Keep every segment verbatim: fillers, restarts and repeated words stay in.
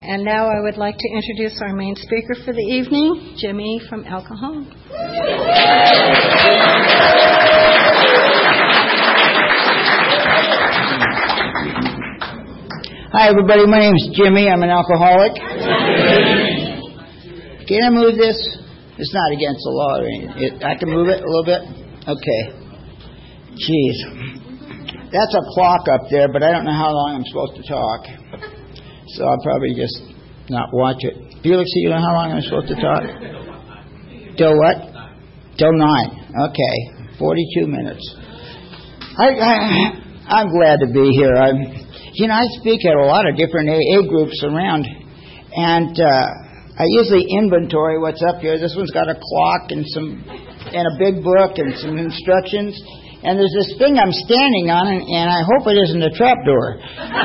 And now I would like to introduce our main speaker for the evening, Jimmy from Alcoholic. Hi, everybody. My name is Jimmy. I'm an alcoholic. Can I move this? It's not against the law or anything. It, I can move it a little bit? Okay. Jeez. That's a clock up there, but I don't know how long I'm supposed to talk. So I'll probably just not watch it. Felix, you know how long I'm supposed to talk? Till what? Till nine. Okay. forty-two minutes. I, I, I'm glad to be here. I'm, you know, I speak at a lot of different A A groups around, and uh, I usually inventory what's up here. This one's got a clock and some, and a big book and some instructions. And there's this thing I'm standing on, and, and I hope it isn't a trapdoor.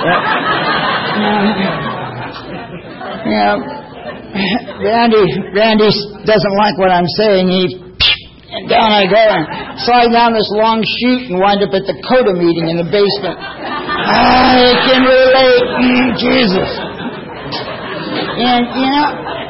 Yeah, Randy, Randy doesn't like what I'm saying. He, and down I go and slide down this long chute and wind up at the CODA meeting in the basement. I can relate, Jesus. And you know,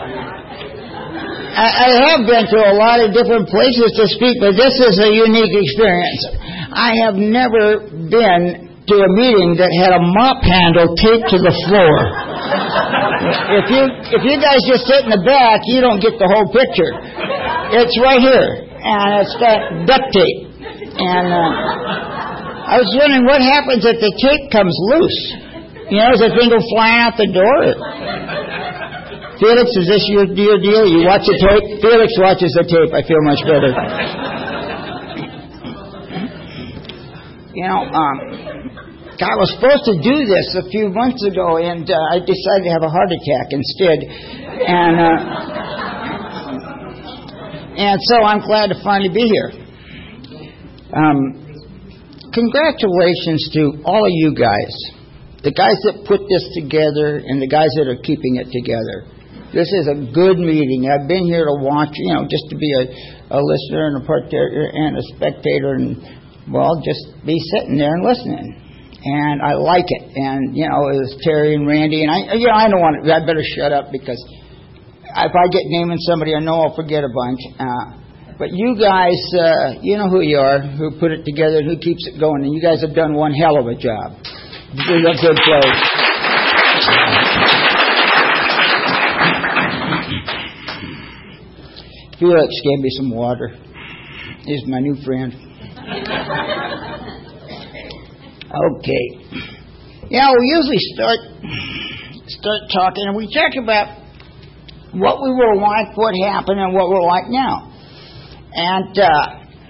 I, I have been to a lot of different places to speak, but this is a unique experience. I have never been to a meeting that had a mop handle taped to the floor. If you if you guys just sit in the back, you don't get the whole picture. It's right here, and it's got duct tape. And uh, I was wondering what happens if the tape comes loose. You know, does the thing go flying out the door? Felix, is this your, your deal? You watch the tape? Felix watches the tape. I feel much better. You know, um, I was supposed to do this a few months ago, and uh, I decided to have a heart attack instead. And uh, and so I'm glad to finally be here. Um, congratulations to all of you guys, the guys that put this together and the guys that are keeping it together. This is a good meeting. I've been here to watch, you know, just to be a, a listener and a partaker and a spectator, and well, just be sitting there and listening. And I like it. And, you know, it was Terry and Randy. And, I, you know, I don't want to, I better shut up because if I get naming somebody, I know I'll forget a bunch. Uh, but you guys, uh, you know who you are, who put it together, who keeps it going. And you guys have done one hell of a job. You're a good place. Felix gave me some water. He's my new friend. Okay. Yeah, we usually start start talking, and we talk about what we were like, what happened, and what we're like now. And uh,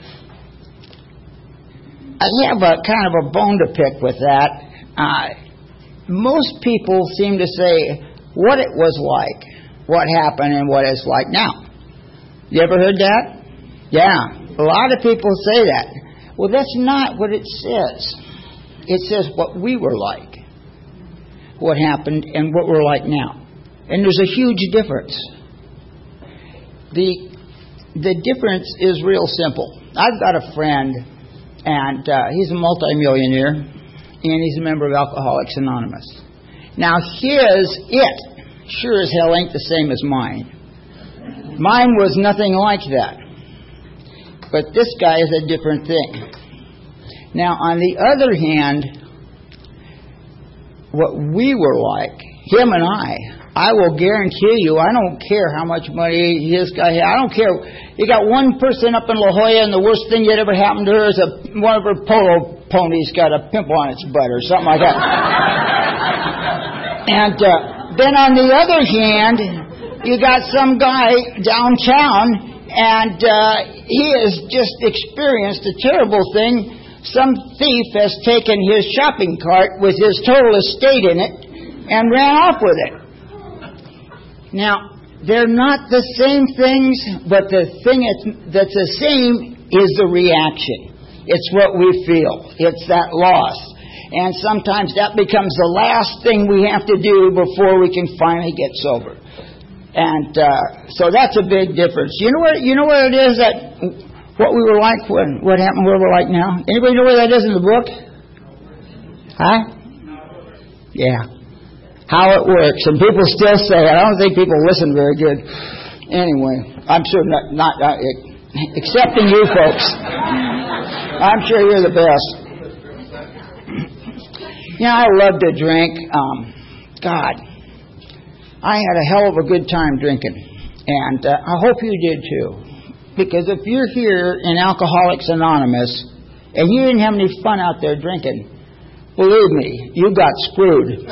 I have a kind of a bone to pick with that. Uh, most people seem to say what it was like, what happened, and what it's like now. You ever heard that? Yeah, a lot of people say that. Well, that's not what it says. It says what we were like, what happened, and what we're like now. And there's a huge difference. The the difference is real simple. I've got a friend, and uh, he's a multimillionaire, and he's a member of Alcoholics Anonymous. Now, his it sure as hell ain't the same as mine. Mine was nothing like that. But this guy is a different thing. Now, on the other hand, what we were like, him and I, I will guarantee you, I don't care how much money this guy had. I don't care. You got one person up in La Jolla, and the worst thing that ever happened to her is a, one of her polo ponies got a pimple on its butt or something like that. And uh, then on the other hand, you got some guy downtown, and uh, he has just experienced a terrible thing. Some thief has taken his shopping cart with his total estate in it and ran off with it. Now, they're not the same things, but the thing that's the same is the reaction. It's what we feel. It's that loss. And sometimes that becomes the last thing we have to do before we can finally get sober. And uh, so that's a big difference. You know where you know where it is that what we were like when what happened where we're like now? Anybody know where that is in the book? Huh? Yeah. how it works. And people still say, I don't think people listen very good. Anyway, I'm sure not, not uh, excepting you folks. I'm sure you're the best. You know, I love to drink. Um, God, I had a hell of a good time drinking. And uh, I hope you did too. Because if you're here in Alcoholics Anonymous and you didn't have any fun out there drinking, believe me, you got screwed.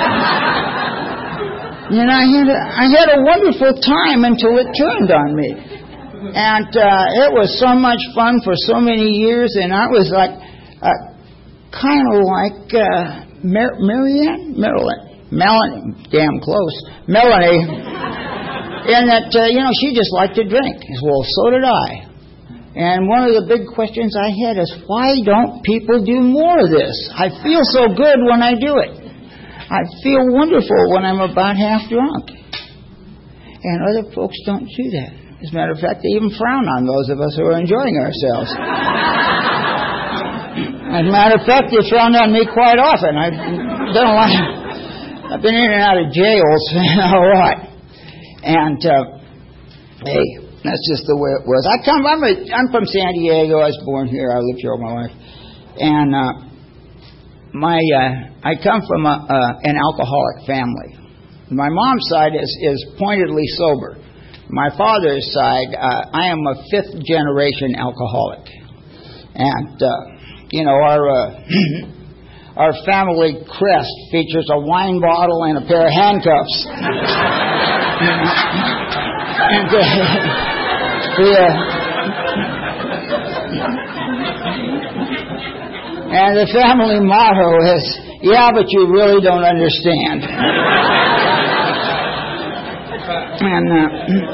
And I had a, I had a wonderful time until it turned on me. And uh, it was so much fun for so many years, and I was like, uh, kind of like uh, Mar- Marianne? Marilyn. Melanie. Damn close. Melanie. In that, uh, you know, she just liked to drink. Well, so did I. And one of the big questions I had is, why don't people do more of this? I feel so good when I do it. I feel wonderful when I'm about half drunk. And other folks don't do that. As a matter of fact, they even frown on those of us who are enjoying ourselves. As a matter of fact, they frown on me quite often. I've done a lot. I've been in and out of jails a lot. And, uh, hey, that's just the way it was. I come, I'm, a, I'm from San Diego. I was born here. I lived here all my life. And, uh, My, uh, I come from a, uh, an alcoholic family. My mom's side is, is pointedly sober. My father's side, uh, I am a fifth generation alcoholic. And, uh, you know, our, uh, our family crest features a wine bottle and a pair of handcuffs. and, uh, yeah. And the family motto is, yeah, but you really don't understand. and uh,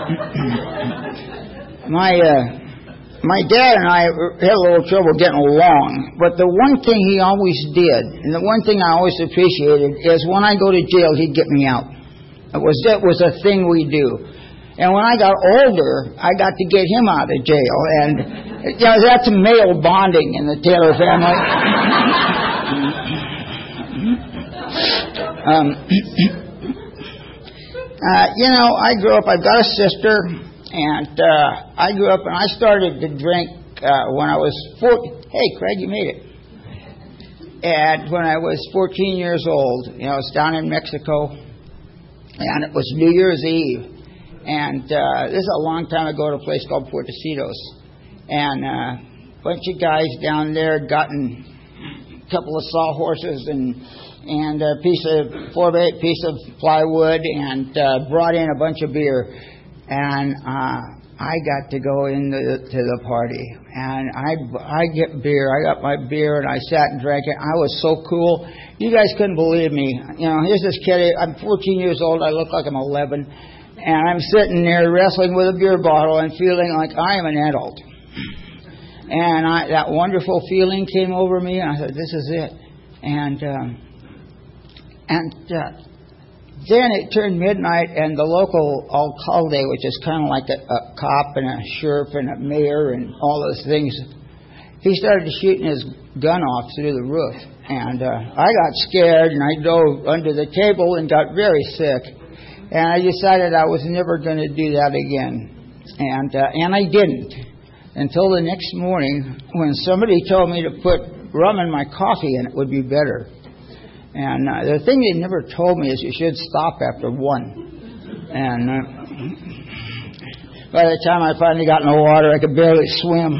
my uh, my dad and I had a little trouble getting along. But the one thing he always did, and the one thing I always appreciated, is when I go to jail, he'd get me out. It was, that was a thing we do. And when I got older, I got to get him out of jail. And, you know, that's male bonding in the Taylor family. um, uh, you know, I grew up, I've got a sister, and uh, I grew up and I started to drink uh, when I was fourteen. Hey, Craig, you made it. And when I was fourteen years old, you know, I was down in Mexico, and it was New Year's Eve. And uh, this is a long time ago at a place called Puertecitos. And uh, a bunch of guys down there gotten a couple of sawhorses and and a piece of four by eight piece of plywood and uh, brought in a bunch of beer. And uh, I got to go into the, to the party. And I, I get beer. I got my beer and I sat and drank it. I was so cool. You guys couldn't believe me. You know, here's this kid. I'm fourteen years old. I look like I'm eleven. And I'm sitting there wrestling with a beer bottle and feeling like I am an adult. And I, that wonderful feeling came over me, and I thought, this is it. And um, and uh, then it turned midnight, and the local alcalde, which is kind of like a, a cop and a sheriff and a mayor and all those things, he started shooting his gun off through the roof. And uh, I got scared, and I dove under the table and got very sick. And I decided I was never going to do that again. And uh, and I didn't. Until the next morning when somebody told me to put rum in my coffee and it would be better. And uh, the thing they never told me is you should stop after one. And uh, by the time I finally got in the water, I could barely swim.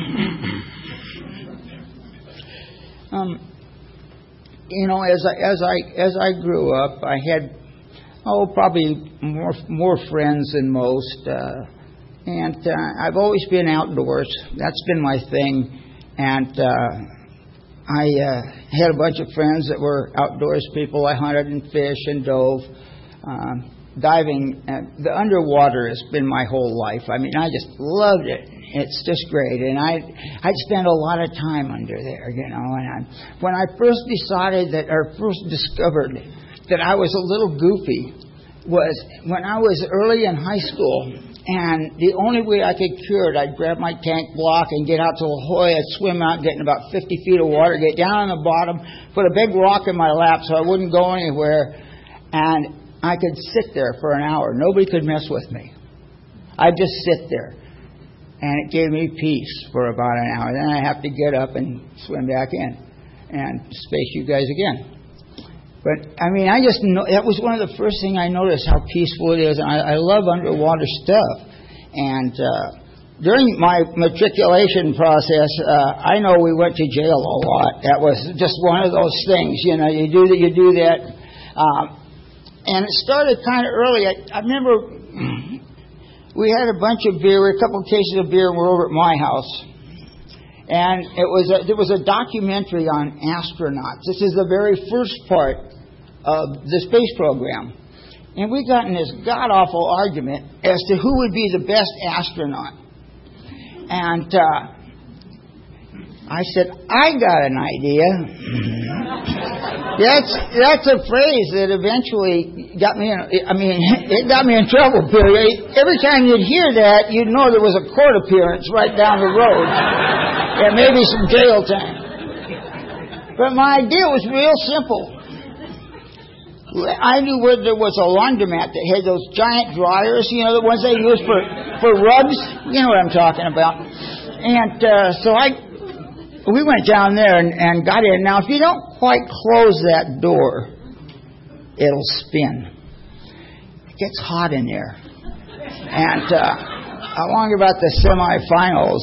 um, you know, as I, as I as I grew up, I had oh probably more more friends than most. Uh, And uh, I've always been outdoors. That's been my thing. And uh, I uh, had a bunch of friends that were outdoors people. I hunted and fished and dove. Uh, diving, uh, the underwater has been my whole life. I mean, I just loved it. It's just great. And I, I'd spend a lot of time under there, you know. And I, when I first decided that, or first discovered that I was a little goofy, was when I was early in high school. And the only way I could cure it, I'd grab my tank block and get out to La Jolla, I'd swim out, get in about fifty feet of water, get down on the bottom, put a big rock in my lap so I wouldn't go anywhere, And I could sit there for an hour. Nobody could mess with me. I'd just sit there. And it gave me peace for about an hour. Then I'd have to get up and swim back in and space you guys again. But, I mean, I just know, that was one of the first things I noticed, how peaceful it is. And I, I love underwater stuff. And uh, during my matriculation process, uh, I know we went to jail a lot. That was just one of those things, you know, you do that, you do that. Um, and it started kind of early. I, I remember we had a bunch of beer, a couple of cases of beer, and we're over at my house. And it was a, there was a documentary on astronauts. This is the very first part of the space program. And we got in this god-awful argument as to who would be the best astronaut. And uh, I said, I got an idea. that's that's a phrase that eventually got me in, I mean, it got me in trouble, period. Every time you'd hear that, you'd know there was a court appearance right down the road. And maybe some jail time. But my idea was real simple. I knew where there was a laundromat that had those giant dryers, you know, the ones they use for, for rugs. You know what I'm talking about. And uh, so I, we went down there and, and got in. Now, if you don't quite close that door, it'll spin. It gets hot in there. And uh, along about the semifinals,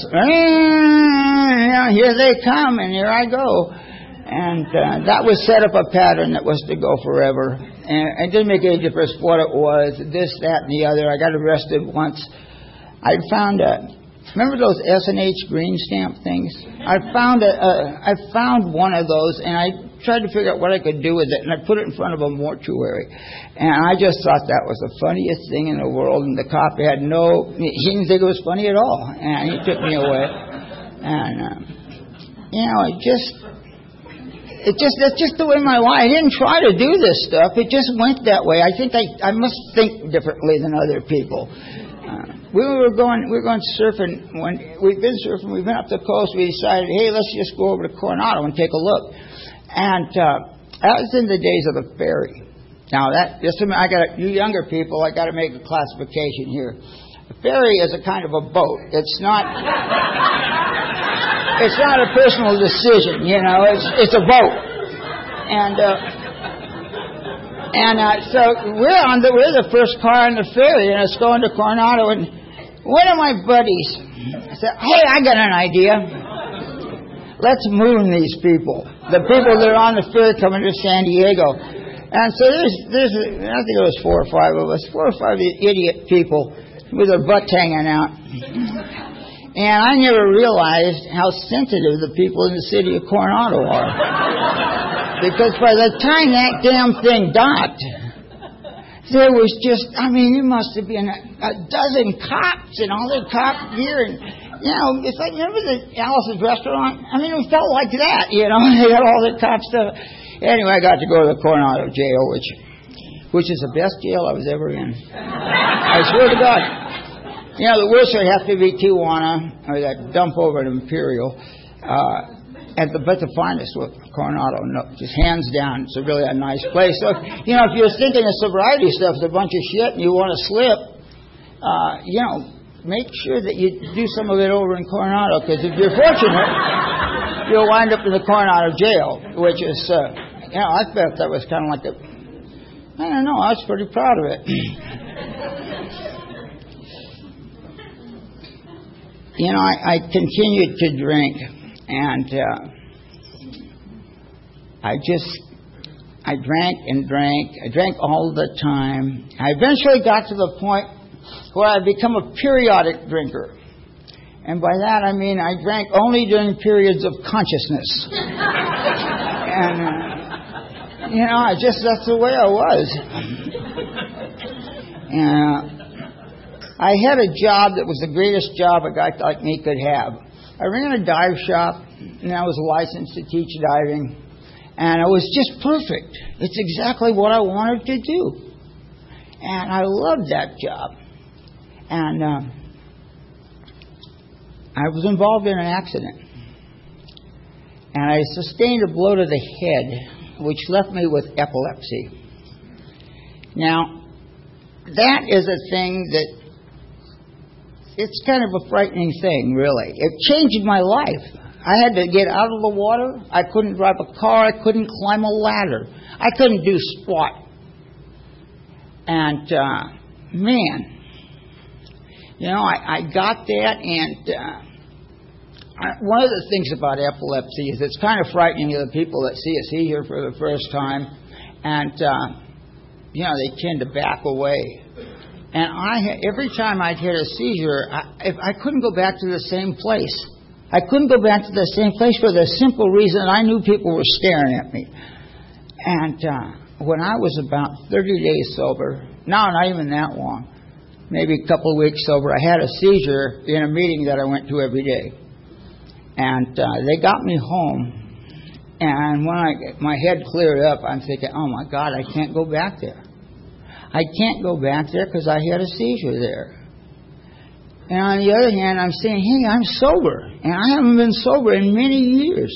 here they come, and here I go. And uh, that was set up a pattern that was to go forever. And it didn't make any difference what it was, this, that, and the other. I got arrested once. I found a, remember those S and H green stamp things? I found a, a, I found one of those, and I tried to figure out what I could do with it, and I put it in front of a mortuary. And I just thought that was the funniest thing in the world, and the cop had no, he didn't think it was funny at all. And he took me away. And, um, you know, it just... It just that's just the way my life. I didn't try to do this stuff. It just went that way. I think I I must think differently than other people. Uh, we were going we were going surfing when we've been surfing. We've been up the coast. We decided, hey, let's just go over to Coronado and take a look. And uh, that was in the days of the ferry. Now that just a minute, I got you younger people. I got to make a classification here. A ferry is a kind of a boat. It's not. It's not a personal decision, you know. It's it's a vote, and uh, and uh, so we're on the we're the first car on the ferry, and it's going to Coronado. And one of my buddies said, "Hey, I got an idea. Let's moon these people. The people that are on the ferry coming to San Diego." And so there's there's I think it was four or five of us, four or five idiot people with their butts hanging out. And I never realized how sensitive the people in the city of Coronado are. Because by the time that damn thing docked, there was just, I mean, there must have been a, a dozen cops and all the cop gear. And, you know, it's like, remember the Alice's Restaurant? I mean, it felt like that, you know. They had all the cop stuff. Anyway, I got to go to the Coronado jail, which which is the best jail I was ever in. I swear to God. You know, the worst would have to be Tijuana or that dump over at Imperial. Uh, and the, but the finest was Coronado. No, just hands down, it's a really a nice place. So, you know, if you're thinking of sobriety stuff, it's a bunch of shit, and you want to slip, uh, you know, make sure that you do some of it over in Coronado. Because if you're fortunate, you'll wind up in the Coronado jail, which is, uh, you know, I felt that was kind of like a, I don't know, I was pretty proud of it. You know, I, I continued to drink, and uh, I just, I drank and drank. I drank all the time. I eventually got to the point where I become a periodic drinker. And by that I mean I drank only during periods of consciousness. And, uh, you know, I just, that's the way I was. And, uh, I had a job that was the greatest job a guy like me could have. I ran a dive shop, and I was licensed to teach diving, and it was just perfect. It's exactly what I wanted to do. And I loved that job. And uh, I was involved in an accident. And I sustained a blow to the head, which left me with epilepsy. Now, that is a thing that, it's kind of a frightening thing, really. It changed my life. I had to get out of the water. I couldn't drive a car. I couldn't climb a ladder. I couldn't do squat. And, uh, man, you know, I, I got that, and uh, I, one of the things about epilepsy is it's kind of frightening to the people that see us here for the first time, and, uh, you know, they tend to back away. And I, every time I'd hit a seizure, I, if I couldn't go back to the same place. I couldn't go back to the same place for the simple reason I knew people were staring at me. And uh, when I was about thirty days sober, no, not even that long, maybe a couple of weeks sober, I had a seizure in a meeting that I went to every day. And uh, they got me home. And when I, my head cleared up, I'm thinking, oh, my God, I can't go back there. I can't go back there because I had a seizure there. And on the other hand, I'm saying, hey, I'm sober. And I haven't been sober in many years.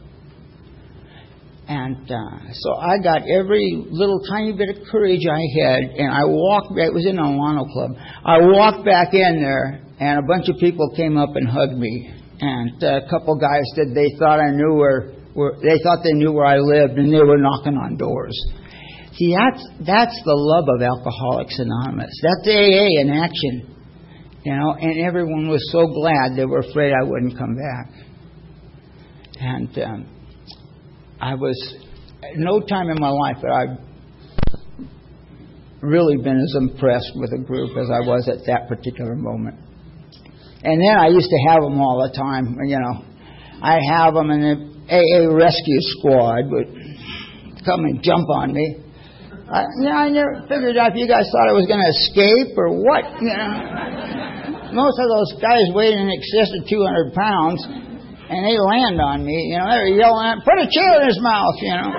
And uh, so I got every little tiny bit of courage I had, and I walked back. It was in a Alano Club. I walked back in there, and a bunch of people came up and hugged me. And a couple guys said they thought I knew where, where they thought they knew where I lived, and they were knocking on doors. See, that's, that's the love of Alcoholics Anonymous. That's A A in action. You know, and everyone was so glad they were afraid I wouldn't come back. And um, I was, at no time in my life that I've really been as impressed with a group as I was at that particular moment. And then I used to have them all the time, you know. I'd have them, and the A A rescue squad would come and jump on me. I, you know, I never figured out if you guys thought I was going to escape or what, you know. Most of those guys weighed in excess of two hundred pounds, and they land on me. You know, they're yelling at, put a chair in his mouth, you know.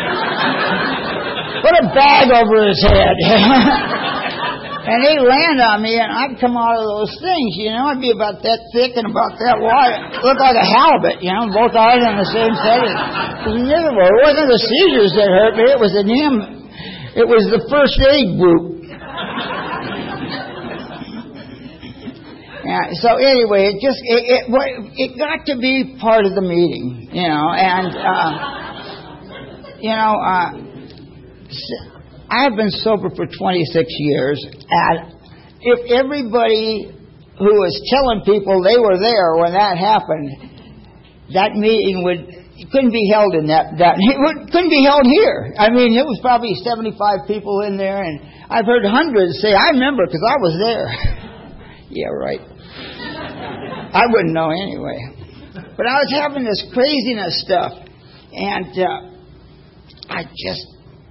Put a bag over his head. And they land on me, and I'd come out of those things, you know. I'd be about that thick and about that wide. Look like a halibut, you know, both eyes in the same setting. It was miserable. It wasn't the seizures that hurt me. It was the damn, it was the first aid group. Yeah, so anyway, it just it, it it got to be part of the meeting, you know, and uh, you know, uh, I've been sober for twenty-six years, and if everybody who was telling people they were there when that happened, that meeting would it couldn't be held in that that it would, couldn't be held here. I mean, it was probably seventy-five people in there, and I've heard hundreds say, "I remember because I was there." Yeah, right. I wouldn't know anyway. But I was having this craziness stuff, and uh, I just,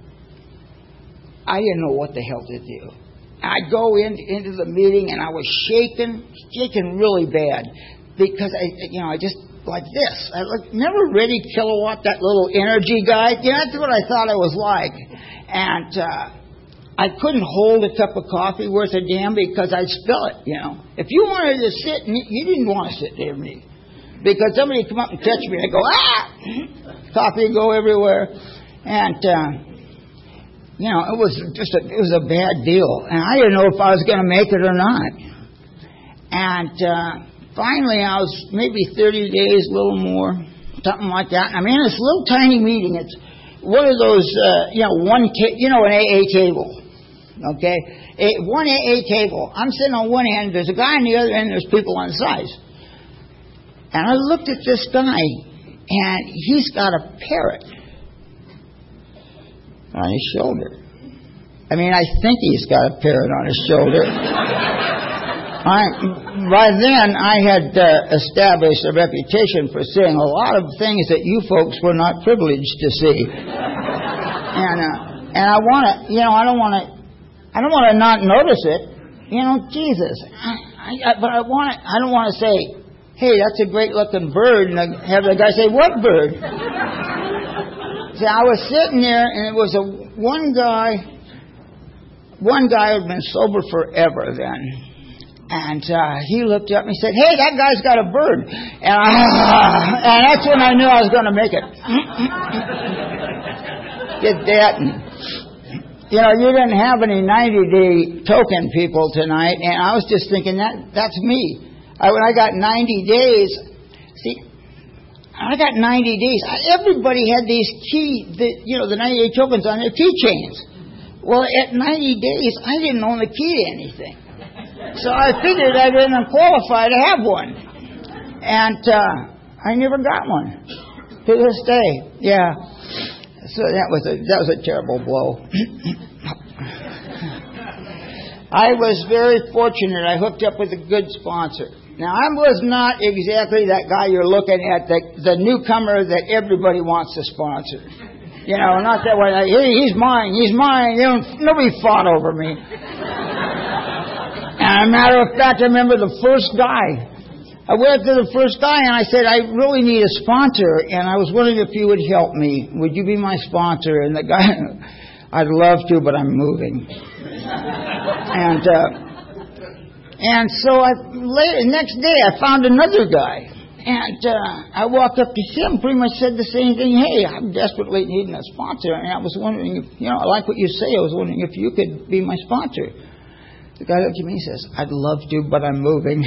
I didn't know what the hell to do. I'd go in, into the meeting, and I was shaking, shaking really bad, because I, you know, I just like this. I like never ready kilowatt, that little energy guy. You know, that's what I thought I was like, and. Uh, I couldn't hold a cup of coffee worth a damn because I'd spill it, you know. If you wanted to sit, you didn't want to sit near me. Because somebody would come up and touch me, and I'd go, ah! Coffee would go everywhere. And, uh, you know, it was just a, it was a bad deal. And I didn't know if I was going to make it or not. And uh, finally, I was maybe thirty days, a little more, something like that. I'm in this little tiny meeting. It's one of those, uh, you know, one, ta- you know, an A A table. Okay, a, one A A table. I'm sitting on one end. There's a guy on the other end. There's people on the sides. And I looked at this guy, and he's got a parrot on his shoulder. I mean, I think he's got a parrot on his shoulder. I, by then, I had uh, established a reputation for seeing a lot of things that you folks were not privileged to see. And uh, and I want to, you know, I don't want to. I don't want to not notice it, you know. Jesus, I, I, but I want. I don't want to say, "Hey, that's a great-looking bird," and have the guy say, "What bird?" See, I was sitting there, and it was a one guy. One guy had been sober forever then, and uh, he looked up and he said, "Hey, that guy's got a bird," and I, and that's when I knew I was going to make it. Did that. And, you know, you didn't have any ninety-day token people tonight, and I was just thinking that that's me. I, when I got ninety days, see, I got ninety days. Everybody had these key, the, you know, the ninety-day tokens on their keychains. Well, at ninety days, I didn't own the key to anything. So I figured I didn't qualify to have one. And uh, I never got one to this day. Yeah. So that was a that was a terrible blow. I was very fortunate. I hooked up with a good sponsor. Now, I was not exactly that guy you're looking at, the, the newcomer that everybody wants to sponsor. You know, not that way. Like, hey, he's mine, he's mine. You know, nobody fought over me. And as a matter of fact, I remember the first guy. I went up to the first guy and I said, I really need a sponsor, and I was wondering if you would help me. Would you be my sponsor? And the guy, I'd love to, but I'm moving. And uh, and so I later, next day I found another guy, and uh, I walked up to him, pretty much said the same thing. Hey, I'm desperately needing a sponsor, and I was wondering if, you know, I like what you say. I was wondering if you could be my sponsor. The guy looked at me and says, I'd love to, but I'm moving.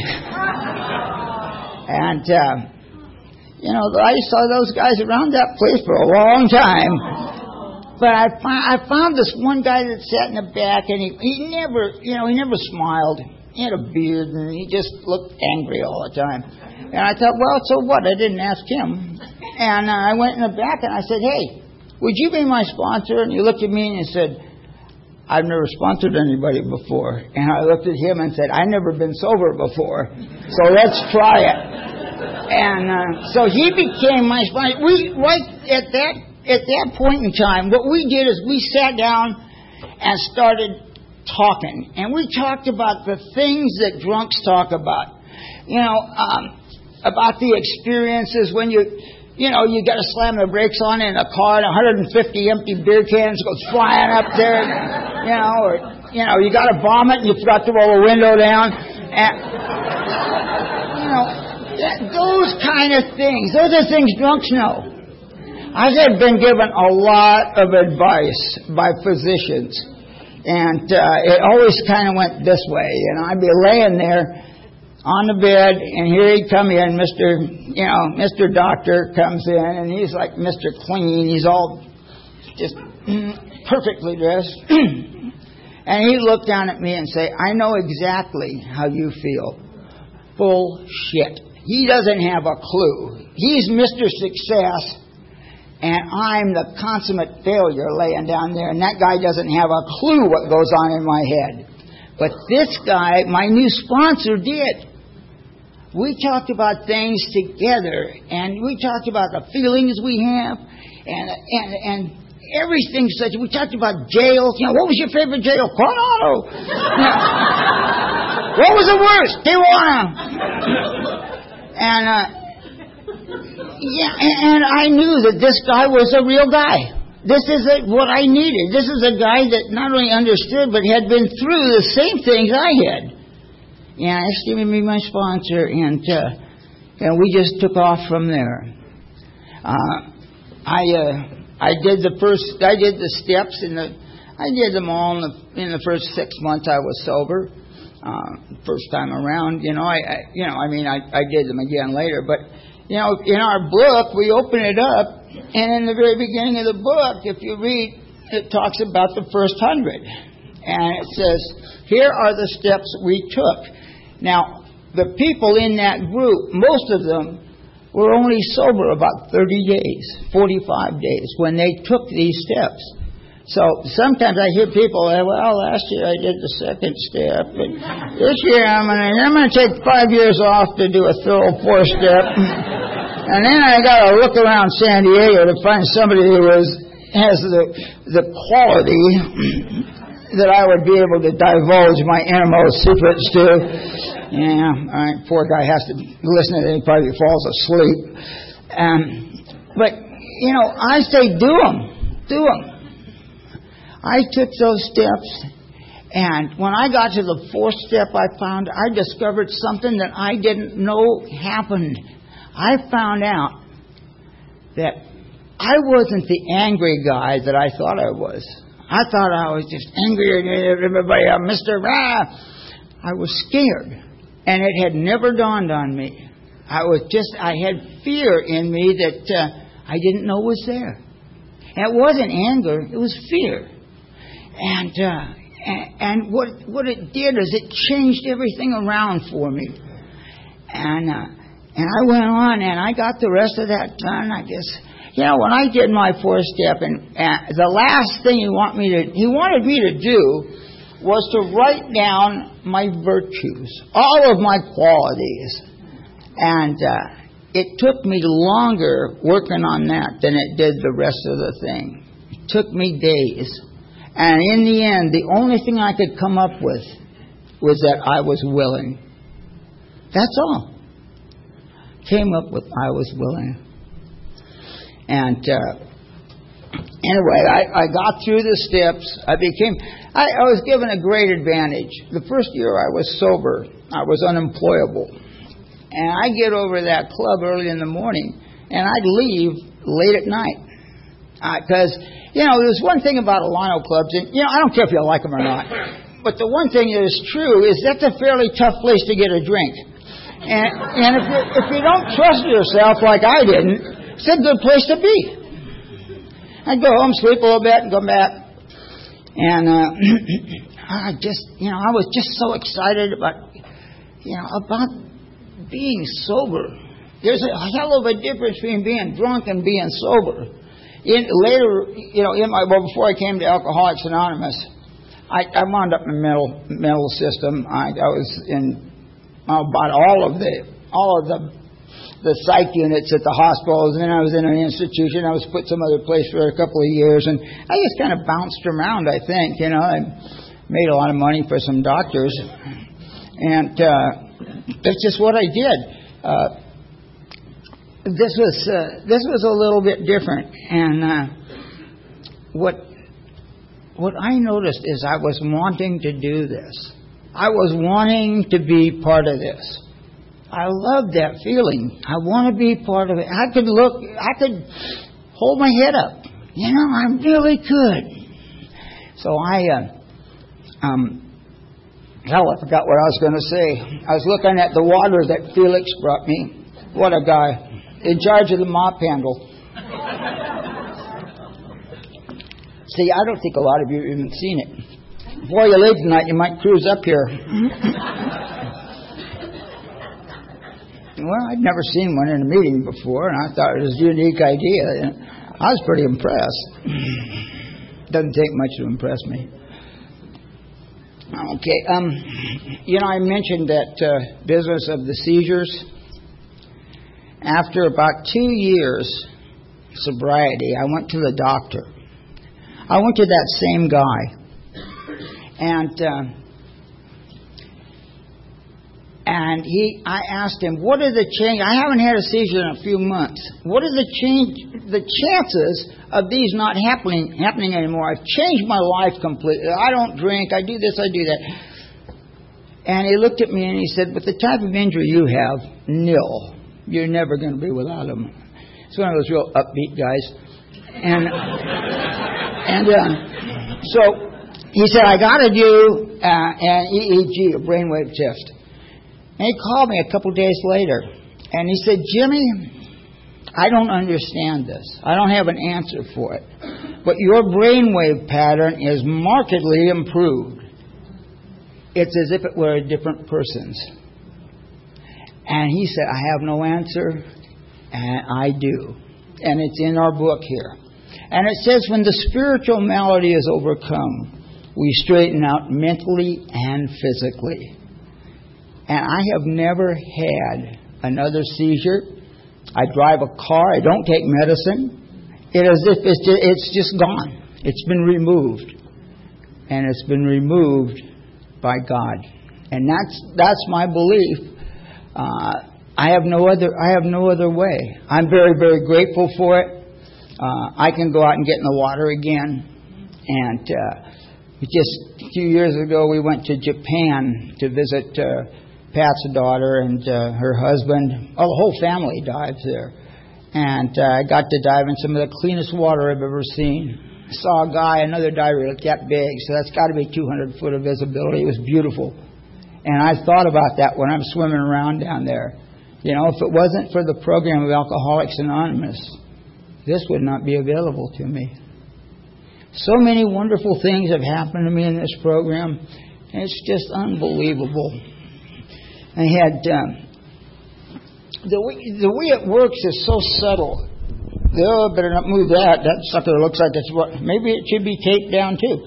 And, uh, you know, I saw those guys around that place for a long time. But I, fi- I found this one guy that sat in the back, and he, he never, you know, he never smiled. He had a beard, and he just looked angry all the time. And I thought, well, so what? I didn't ask him. And uh, I went in the back, and I said, hey, would you be my sponsor? And he looked at me and he said, I've never sponsored anybody before. And I looked at him and said, I've never been sober before, so let's try it. And uh, so he became my sponsor. We, right at that, at that point in time, what we did is we sat down and started talking. And we talked about the things that drunks talk about. You know, um, about the experiences when you... You know, you got to slam the brakes on in a car and one hundred fifty empty beer cans goes flying up there, you know, or, you know, you got to vomit and you forgot to roll the window down. And, you know, that, those kind of things, those are things drunks know. I have been given a lot of advice by physicians, and uh, it always kind of went this way. You know, I'd be laying there on the bed, and here he'd come in, Mister, you know, Mister Doctor comes in, and he's like Mister Clean. He's all just perfectly dressed. And he'd look down at me and say, I know exactly how you feel. Bullshit. He doesn't have a clue. He's Mister Success, and I'm the consummate failure laying down there, and that guy doesn't have a clue what goes on in my head. But this guy, my new sponsor, did. We talked about things together, and we talked about the feelings we have, and and and everything such. We talked about jail. You know, what was your favorite jail? Coronado. What was the worst? Tijuana. And uh, yeah, and I knew that this guy was a real guy. This is a, what I needed. This is a guy that not only understood, but had been through the same things I had. And I asked him to be my sponsor, and uh, and we just took off from there. Uh, I uh, I did the first, I did the steps in the, I did them all in the in the first six months I was sober. Uh, first time around, you know, I, I you know, I mean, I, I did them again later, but you know, in our book we open it up, and in the very beginning of the book, if you read, it talks about the first hundred, and it says, here are the steps we took. Now, the people in that group, most of them were only sober about thirty days, forty-five days, when they took these steps. So sometimes I hear people say, well, last year I did the second step, and this year I'm going to I'm going to take five years off to do a thorough fourth step. And then I got to look around San Diego to find somebody who is, has the the quality that I would be able to divulge my innermost secrets to. Yeah, all right, poor guy has to listen to it, he probably falls asleep. Um, but, you know, I say do them, do them. I took those steps, and when I got to the fourth step, I found, I discovered something that I didn't know happened. I found out that I wasn't the angry guy that I thought I was. I thought I was just angrier than everybody else. Mister Rah. I was scared. And it had never dawned on me. I was just, I had fear in me that uh, I didn't know was there. And it wasn't anger, it was fear. And uh, and, and what what it did is it changed everything around for me. And uh, and I went on and I got the rest of that done. I guess, you know, when I did my fourth step, and uh, the last thing he want me to, he wanted me to do was to write down my virtues, all of my qualities. And uh, it took me longer working on that than it did the rest of the thing. It took me days. And in the end, the only thing I could come up with was that I was willing. That's all. Came up with I was willing. And uh, anyway, I, I got through the steps. I became, I, I was given a great advantage. The first year I was sober. I was unemployable. And I'd get over to that club early in the morning, and I'd leave late at night. Because, uh, you know, there's one thing about Alano clubs, and, you know, I don't care if you like them or not, but the one thing that is true is that's a fairly tough place to get a drink. And, and if, you, if you don't trust yourself like I didn't, it's a good place to be. I'd go home, sleep a little bit, and come back. And uh, I just, you know, I was just so excited about, you know, about being sober. There's a hell of a difference between being drunk and being sober. In, later, you know, in my, well, before I came to Alcoholics Anonymous, I, I wound up in the mental mental system. I, I was in about all of the all of the the psych units at the hospitals, and then I was in an institution. I was put some other place for a couple of years, and I just kind of bounced around. I think, you know, I made a lot of money for some doctors, and. Uh, That's just what I did. Uh, this was uh, this was a little bit different, and uh, what what I noticed is I was wanting to do this. I was wanting to be part of this. I loved that feeling. I want to be part of it. I could look. I could hold my head up. You know, I'm really good. So I. Uh, um, Hell, I forgot what I was going to say. I was looking at the water that Felix brought me. What a guy. In charge of the mop handle. See, I don't think a lot of you have even seen it. Before you leave tonight, you might cruise up here. Well, I'd never seen one in a meeting before, and I thought it was a unique idea. I was pretty impressed. Doesn't take much to impress me. Okay, um, you know, I mentioned that uh, business of the seizures. After about two years sobriety, I went to the doctor. I went to that same guy, and uh, and he, I asked him, "What are the change? I haven't had a seizure in a few months. What are the change? The chances of these not happening happening anymore? I've changed my life completely. I don't drink. I do this. I do that." And he looked at me and he said, "With the type of injury you have, nil. You're never going to be without them." It's one of those real upbeat guys. And and uh, so he said, "I got to do uh, an E E G, a brainwave test." And he called me a couple days later, and he said, "Jimmy, I don't understand this. I don't have an answer for it. But your brainwave pattern is markedly improved. It's as if it were a different person's." And he said, "I have no answer, and I do." And it's in our book here. And it says, when the spiritual malady is overcome, we straighten out mentally and physically. And I have never had another seizure. I drive a car. I don't take medicine. It is as if it's just, it's just gone. It's been removed. And it's been removed by God. And that's that's my belief. Uh, I have no other. I have no other way. I'm very, very grateful for it. Uh, I can go out and get in the water again. And uh, just a few years ago, we went to Japan to visit uh, Pat's daughter and uh, her husband. Oh, the whole family dives there. And uh, I got to dive in some of the cleanest water I've ever seen. saw a guy, another diver like that big, so that's got to be two hundred foot of visibility. It was beautiful. And I thought about that when I'm swimming around down there. You know, if it wasn't for the program of Alcoholics Anonymous, this would not be available to me. So many wonderful things have happened to me in this program. It's just unbelievable. I had, um, the way, the way it works is so subtle. Oh, better not move that. That sucker looks like it's what. Maybe it should be taped down too.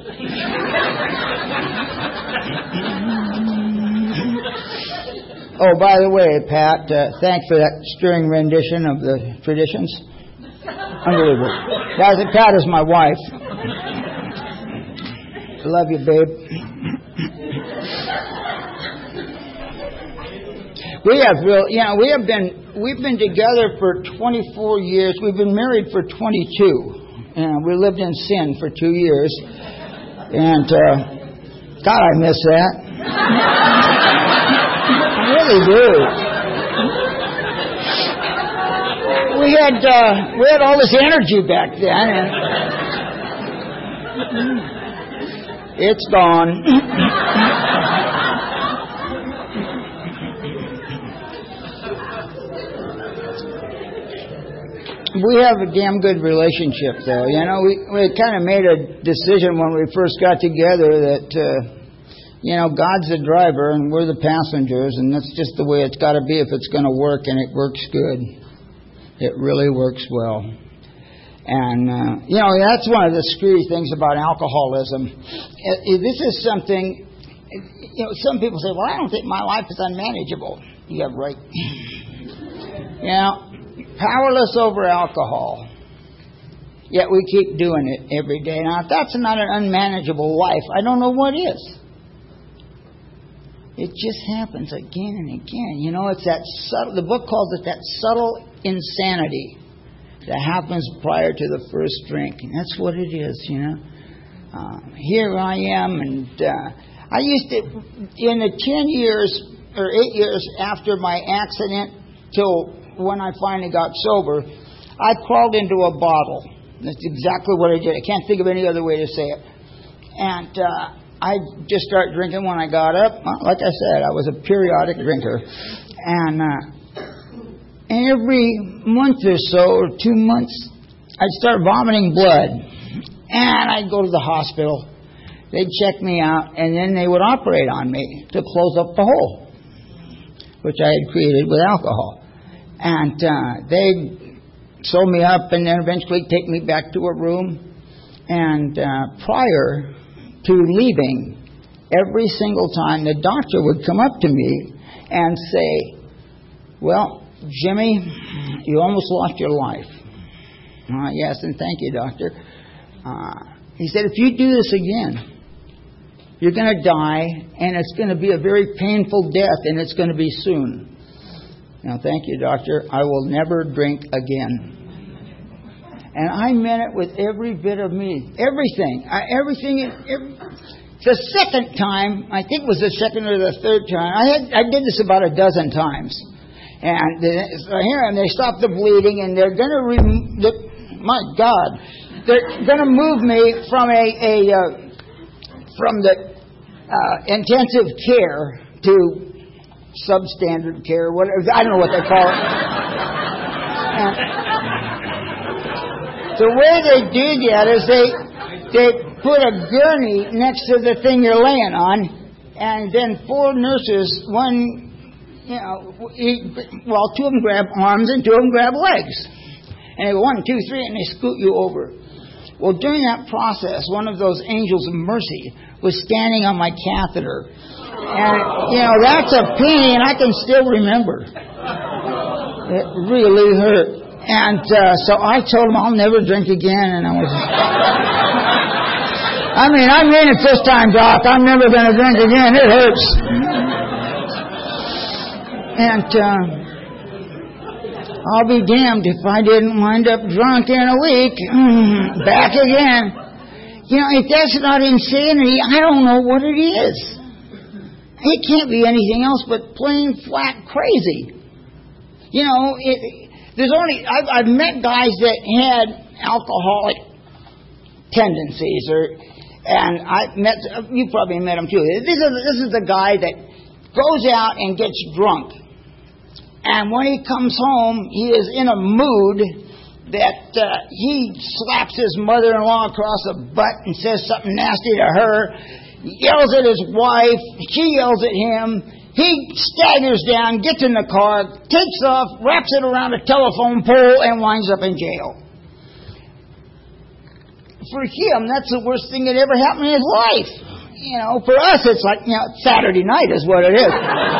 Oh, by the way, Pat, uh, thanks for that stirring rendition of the traditions. Unbelievable. Guys, Pat is my wife. I love you, babe. We have real, you know, we have been, we've been together for twenty-four years. We've been married for twenty-two. And we lived in sin for two years. And, uh, God, I miss that. I really do. We had, uh, we had all this energy back then. And it's gone. We have a damn good relationship, though. You know, we, we kind of made a decision when we first got together that, uh, you know, God's the driver and we're the passengers, and that's just the way it's got to be if it's going to work, and it works good. It really works well. And, uh, you know, that's one of the screwy things about alcoholism. This is something, you know, some people say, well, I don't think my life is unmanageable. Yeah, right. You know, powerless over alcohol. Yet we keep doing it every day. Now, if that's not an unmanageable life, I don't know what is. It just happens again and again. You know, it's that subtle, the book calls it that subtle insanity that happens prior to the first drink. And that's what it is, you know. Uh, here I am, and uh, I used to, in the ten years or eight years after my accident till when I finally got sober, I crawled into a bottle. That's exactly what I did. I can't think of any other way to say it. And uh, I just started drinking when I got up. Like I said, I was a periodic drinker. And, uh, and every month or so, or two months, I'd start vomiting blood. And I'd go to the hospital. They'd check me out, and then they would operate on me to close up the hole, which I had created with alcohol. And uh, they'd sew me up and then eventually take me back to a room. And uh, prior to leaving, every single time the doctor would come up to me and say, well, Jimmy, you almost lost your life. Uh, yes, and thank you, doctor. Uh, he said, if you do this again, you're going to die, and it's going to be a very painful death, and it's going to be soon. Now, thank you, doctor. I will never drink again. And I meant it with every bit of me. Everything. I, everything. Every, the second time, I think it was the second or the third time, I had I did this about a dozen times. And the, so here, and they stopped the bleeding, and they're going to, rem- the, my God, they're going to move me from a, a uh, from the uh, intensive care to substandard care, whatever, I don't know what they call it. And the way they do that is they they put a gurney next to the thing you're laying on, and then four nurses, one, you know, well, two of them grab arms and two of them grab legs, and they go one, two, three, and they scoot you over. Well, during that process, one of those angels of mercy was standing on my catheter. And, you know, that's a pain I can still remember. It really hurt. And uh, so I told him I'll never drink again. And I was... I mean, I mean it this time, Doc. I'm never going to drink again. It hurts. And uh, I'll be damned if I didn't wind up drunk in a week. Back again. You know, if that's not insanity, I don't know what it is. It can't be anything else but plain, flat crazy. You know, it, there's only... I've, I've met guys that had alcoholic tendencies. Or, and I met, you probably met him too. This is, this is the guy that goes out and gets drunk. And when he comes home, he is in a mood that uh, he slaps his mother-in-law across the butt and says something nasty to her, yells at his wife, she yells at him, he staggers down, gets in the car, takes off, wraps it around a telephone pole, and winds up in jail. For him, that's the worst thing that ever happened in his life. You know, for us, it's like, you know, Saturday night is what it is.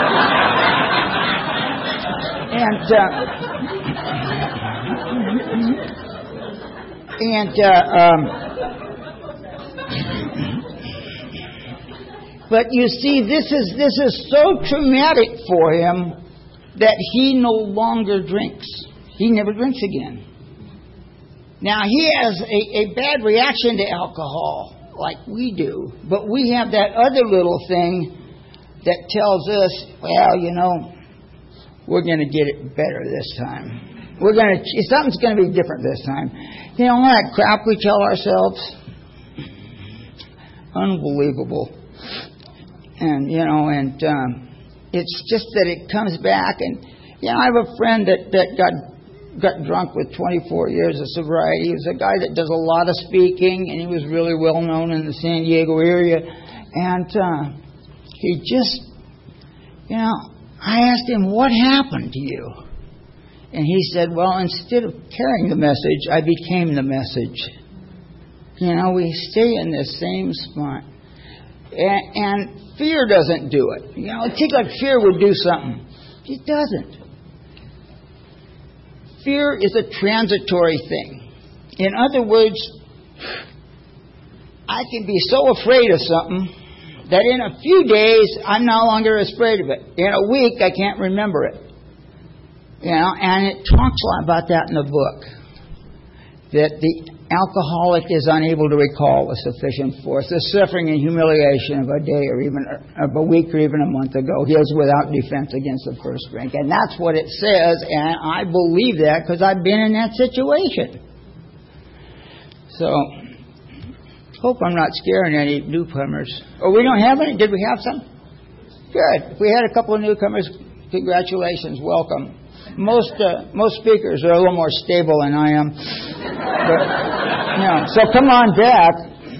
and, uh, And, uh, um, but you see, this is this is so traumatic for him that he no longer drinks. He never drinks again. Now, he has a, a bad reaction to alcohol, like we do, but we have that other little thing that tells us, well, you know, we're going to get it better this time. We're going to, something's going to be different this time. You know, all that crap we tell ourselves, unbelievable. And, you know, and um, it's just that it comes back. And, you know, I have a friend that, that got got drunk with twenty-four years of sobriety. He was a guy that does a lot of speaking, and he was really well known in the San Diego area. And uh, he just, you know, I asked him, what happened to you? And he said, well, instead of carrying the message, I became the message. You know, we stay in the same spot. And, and fear doesn't do it. You know, it seems like fear would do something. It doesn't. Fear is a transitory thing. In other words, I can be so afraid of something that in a few days, I'm no longer afraid of it. In a week, I can't remember it. You know, and it talks a lot about that in the book. That the alcoholic is unable to recall with sufficient force. The suffering and humiliation of a day or even of a week or even a month ago, he is without defense against the first drink. And that's what it says, and I believe that because I've been in that situation. So, hope I'm not scaring any newcomers. Oh, we don't have any? Did we have some? Good. If we had a couple of newcomers, congratulations, welcome. Most uh, most speakers are a little more stable than I am. But, you know, so come on back.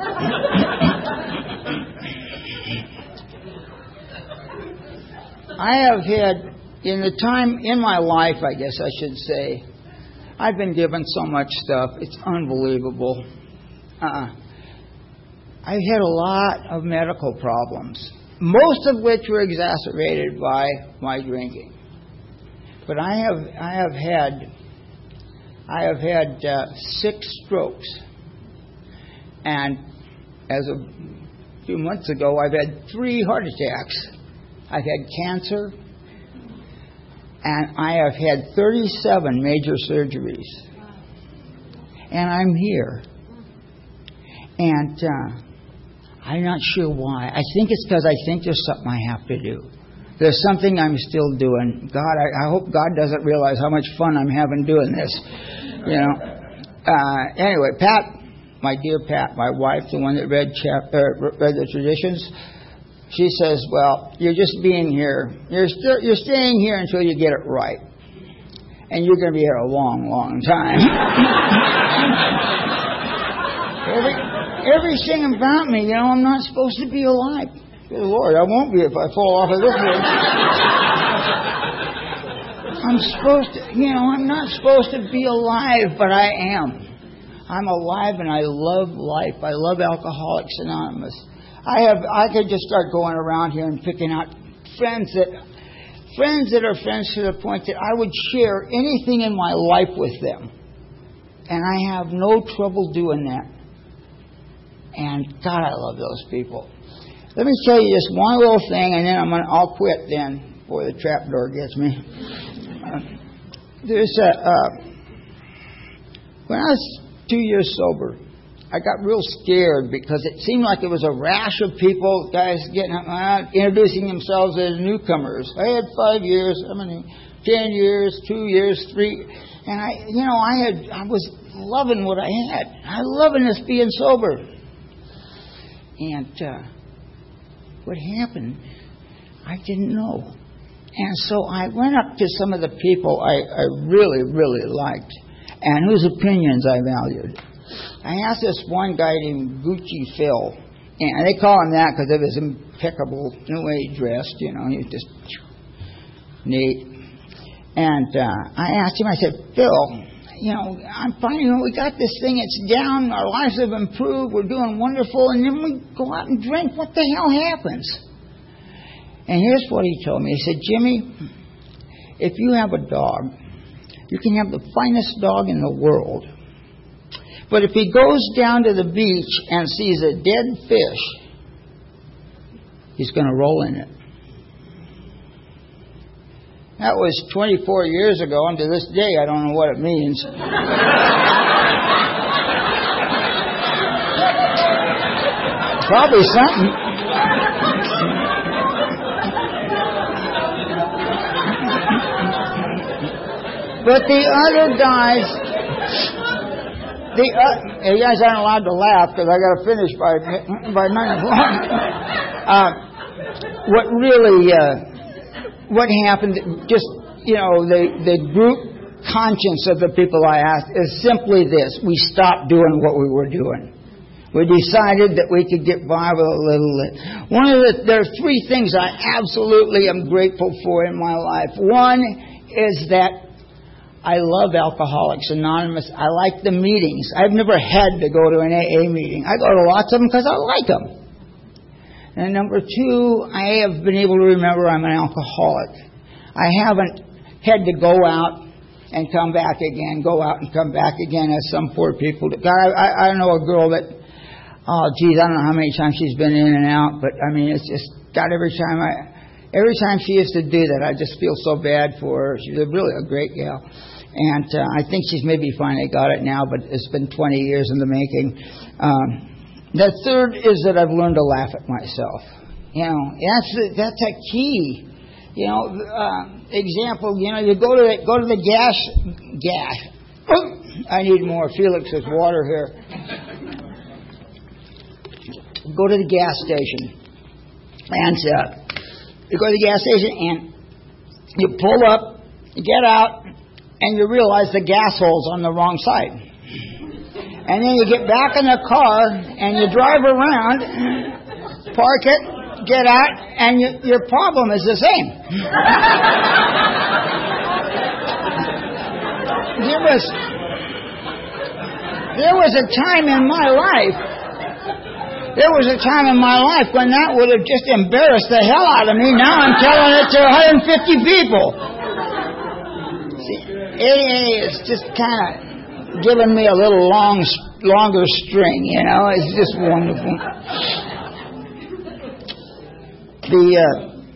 I have had, in the time in my life, I guess I should say, I've been given so much stuff. It's unbelievable. Uh, I've had a lot of medical problems, most of which were exacerbated by my drinking. But I have I have had I have had uh, six strokes, and as of a few months ago, I've had three heart attacks. I've had cancer, and I have had thirty-seven major surgeries, and I'm here. And uh, I'm not sure why. I think it's because I think there's something I have to do. There's something I'm still doing. God, I, I hope God doesn't realize how much fun I'm having doing this. You know. Uh, anyway, Pat, my dear Pat, my wife, the one that read chap, uh, read the traditions, she says, "Well, you're just being here. You're still you're staying here until you get it right, and you're going to be here a long, long time." Every, everything about me, you know, I'm not supposed to be alive. Good Lord, I won't be if I fall off of this thing. I'm supposed to, you know, I'm not supposed to be alive, but I am. I'm alive and I love life. I love Alcoholics Anonymous. I have, I could just start going around here and picking out friends that, friends that are friends to the point that I would share anything in my life with them. And I have no trouble doing that. And God, I love those people. Let me tell you just one little thing, and then I'm gonna, I'll quit then before the trap door gets me. Uh, there's a uh, when I was two years sober, I got real scared because it seemed like it was a rash of people, guys getting uh, introducing themselves as newcomers. I had five years, I mean, ten years, two years, three, and I, you know, I had I was loving what I had. I loving this being sober. And uh, what happened, I didn't know. And so I went up to some of the people I, I really, really liked and whose opinions I valued. I asked this one guy named Gucci Phil, and they call him that because of his impeccable the way he dressed, you know, he was just neat. And uh, I asked him, I said, Phil, you know, I'm finding we got this thing, it's down, our lives have improved, we're doing wonderful, and then we go out and drink. What the hell happens? And here's what he told me. He said, Jimmy, if you have a dog, you can have the finest dog in the world. But if he goes down to the beach and sees a dead fish, he's going to roll in it. That was twenty-four years ago, and to this day I don't know what it means. Probably something. But the other guys, the uh, you guys aren't allowed to laugh because I got to finish by by nine o'clock. Uh, what really, uh, what happened? Just you know, the the group conscience of the people I asked is simply this: we stopped doing what we were doing. We decided that we could get by with a little bit. One of the there are three things I absolutely am grateful for in my life. One is that I love Alcoholics Anonymous. I like the meetings. I've never had to go to an A A meeting. I go to lots of them because I like them. And number two, I have been able to remember I'm an alcoholic. I haven't had to go out and come back again, go out and come back again as some poor people. I, I, I know a girl that, oh, geez, I don't know how many times she's been in and out, but I mean, it's just, God, every time I... Every time she used to do that, I just feel so bad for her. She's a really a great gal. And uh, I think she's maybe finally got it now, but it's been twenty years in the making. Um, the third is that I've learned to laugh at myself. You know, that's a, that's a key. You know, uh, example, you know, you go to the, go to the gas, gas. Oh, I need more Felix's water here. Go to the gas station. And uh, you go to the gas station and you pull up, you get out, and you realize the gas hole's on the wrong side. And then you get back in the car and you drive around, park it, get out, and you, your problem is the same. There was, there was a time in my life There was a time in my life when that would have just embarrassed the hell out of me. Now I'm telling it to one hundred fifty people. See, A A is just kind of giving me a little long, longer string, you know. It's just wonderful. The uh,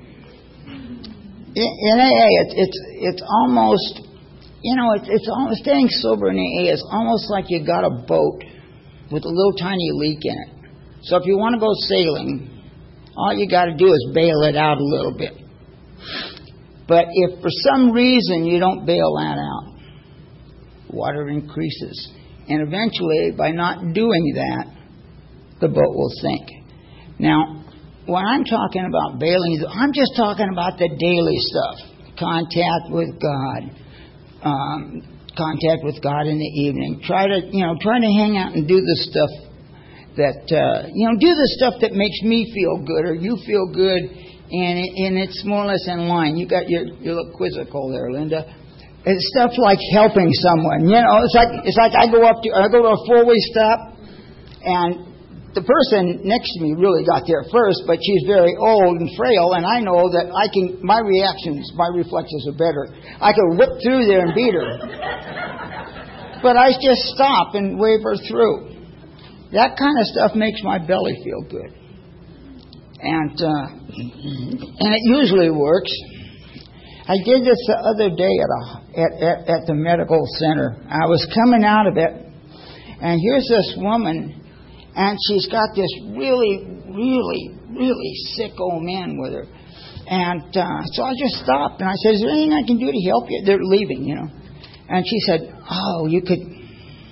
in A A, it, it's it's almost, you know, it, it's almost staying sober in A A is almost like you got a boat with a little tiny leak in it. So if you want to go sailing, all you got to do is bail it out a little bit. But if for some reason you don't bail that out, water increases. And eventually, by not doing that, the boat will sink. Now, when I'm talking about bailing, I'm just talking about the daily stuff. Contact with God. Um, contact with God in the evening. Try to, you know, try to hang out and do the stuff that, uh, you know, do the stuff that makes me feel good or you feel good, and, it, and it's more or less in line. You got your, you look quizzical there, Linda. It's stuff like helping someone. You know, it's like it's like I go up to I go to a four-way stop, and the person next to me really got there first, but she's very old and frail, and I know that I can. My reactions, my reflexes are better. I can whip through there and beat her, but I just stop and wave her through. That kind of stuff makes my belly feel good. And uh, and it usually works. I did this the other day at, a, at, at, at the medical center. I was coming out of it, and here's this woman, and she's got this really, really, really sick old man with her. And uh, so I just stopped, and I said, is there anything I can do to help you? They're leaving, you know. And she said, oh, you could...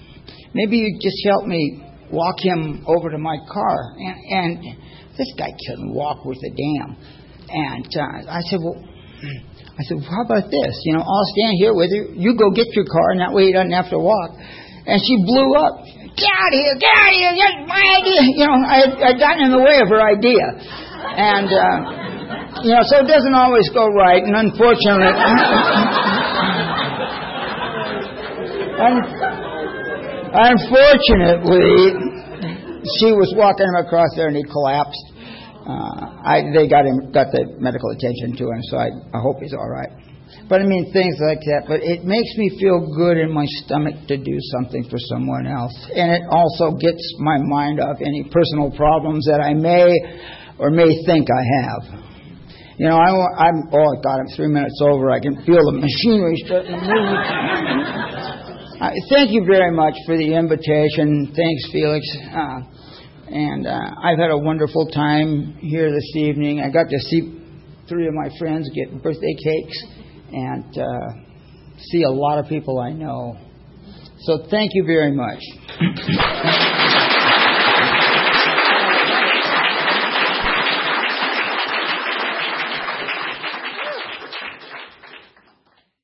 maybe you just help me walk him over to my car. And, and this guy couldn't walk worth a damn. And uh, I said, well, I said, well, how about this? You know, I'll stand here with you. You go get your car, and that way he doesn't have to walk. And she blew up. Get out of here! Get out of here! That's my idea! You know, I had I'd gotten in the way of her idea. And, uh, you know, so it doesn't always go right. And unfortunately... un- unfortunately, she was walking him across there, and he collapsed. Uh, I, they got him, got the medical attention to him, so I, I hope he's all right. But I mean, things like that. But it makes me feel good in my stomach to do something for someone else. And it also gets my mind off any personal problems that I may or may think I have. You know, I, I'm, oh, God, I'm three minutes over. I can feel the machinery starting to move. uh, thank you very much for the invitation. Thanks, Felix. Uh, and uh, I've had a wonderful time here this evening. I got to see three of my friends get birthday cakes. And uh, see a lot of people I know. So thank you very much.